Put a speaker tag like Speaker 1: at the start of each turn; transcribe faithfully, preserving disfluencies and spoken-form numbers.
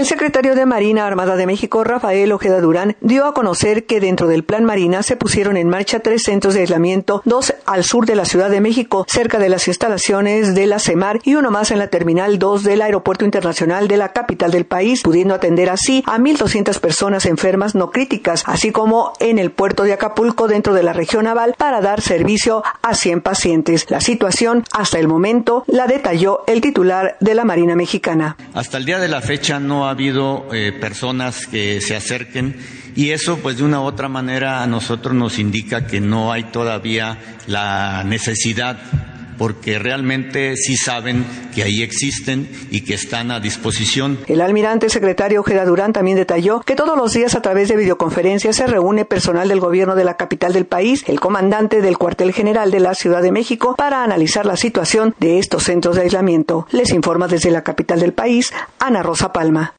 Speaker 1: El secretario de Marina Armada de México, Rafael Ojeda Durán, dio a conocer que dentro del Plan Marina se pusieron en marcha tres centros de aislamiento, dos al sur de la Ciudad de México, cerca de las instalaciones de la CEMAR, y uno más en la Terminal dos del Aeropuerto Internacional de la capital del país, pudiendo atender así a mil doscientas personas enfermas no críticas, así como en el puerto de Acapulco dentro de la región naval para dar servicio a cien pacientes. La situación hasta el momento la detalló el titular de la Marina Mexicana.
Speaker 2: Hasta el día de la fecha no ha habido eh, personas que se acerquen y eso pues de una u otra manera a nosotros nos indica que no hay todavía la necesidad, porque realmente sí saben que ahí existen y que están a disposición.
Speaker 1: El almirante secretario Ojeda Durán también detalló que todos los días a través de videoconferencia se reúne personal del gobierno de la capital del país, el comandante del cuartel general de la Ciudad de México, para analizar la situación de estos centros de aislamiento. Les informa desde la capital del país, Ana Rosa Palma.